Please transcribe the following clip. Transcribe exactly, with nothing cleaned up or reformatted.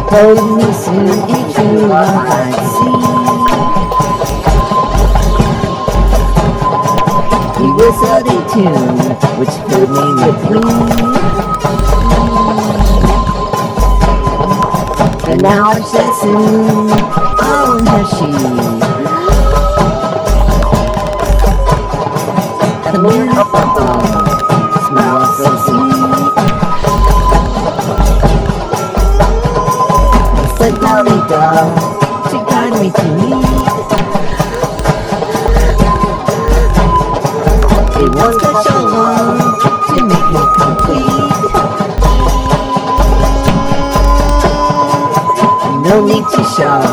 Hold me soon, a true love I'd see. We whistled a tune which filled me with glee. And now I said soon, oh has she. The moon up above smells so sweet. I said lovely dove to guide me to meet. It was special love to make me complete. No need to show